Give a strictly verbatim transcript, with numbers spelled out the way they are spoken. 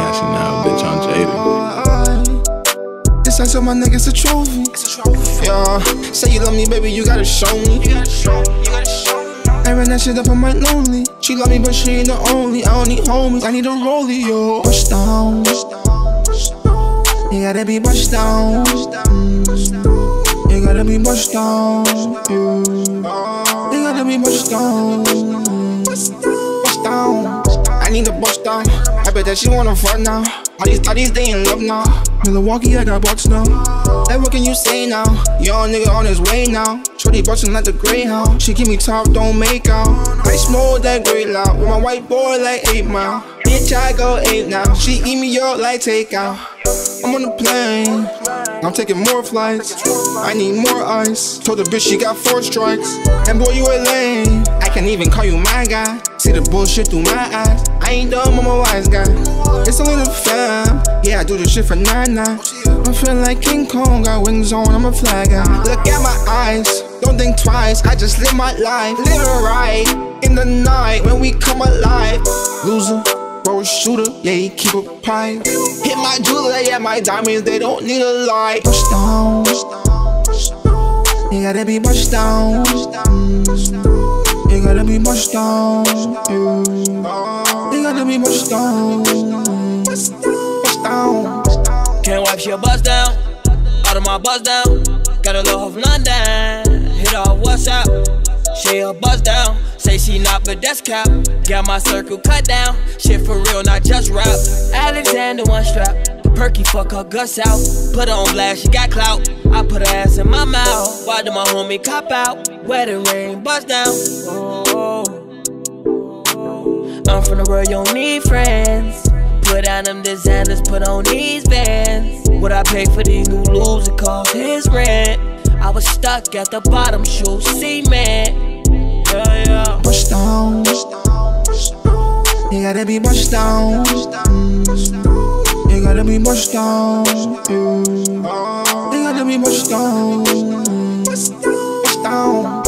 Cashing out, bitch, I'm jaded. This ice on my neck, it's a trophy. It's a trophy. Yeah, say you love me, baby, you gotta show me. You gotta show me, you gotta show me. I ran that shit up, I'm my lonely. She love me, but she ain't the only. I don't need homies, I need a rollie, yo. Bust down, you gotta be bust down. Mm. You gotta be bust down, yeah. You gotta be bust down, bust down. I need a bust down. I bet that she wanna fuck now. All these thotties, they in love now. Milwaukee, I got bucks now. Hey, what can you say now? Young nigga on his way now. Shorty bustin' like the Greyhound. She keep me top, don't make out. I smoke that great loud with my white boy like eight mile. Bitch, I go eight now. She eat me up like takeout. I'm on the plane, I'm taking more flights. I need more ice. Told the bitch she got four strikes. And boy, you a lame. I can't even call you my guy. See the bullshit through my eyes. I ain't dumb, I'm a wise guy. It's a little fam. Yeah, I do this shit for nine nine. I'm feeling like King Kong, got wings on, I'm a fly guy. Look at my eyes, don't think twice. I just live my life, live it right. In the night when we come alive. Loser, bro, a shooter, yeah, he keep a pipe. Hit my jeweler, yeah, my diamonds, they don't need a light. Bust down, you gotta be bust down. Mm. You gotta be bust down, yeah. You gotta be bust down, bust down. Can't wipe your bust down, out of my bust down. Got a little of London, hit off WhatsApp. She a bust down, say she not, but that's cap. Got my circle cut down, shit for real, not just rap. Alexander one strap, the perky fuck her guts out. Put her on blast, she got clout. I put her ass in my mouth. Why did my homie cop out? Where the rain bust down. Oh, I'm from the world, you don't need friends. Put on them designers, put on these bands. What I pay for these new loops, it cost his rent. I was stuck at the bottom, shoe cement. Yeah, yeah. Bust down, you gotta be bust down. Mm. You gotta be bust down, yeah. You gotta be bust down, bust down.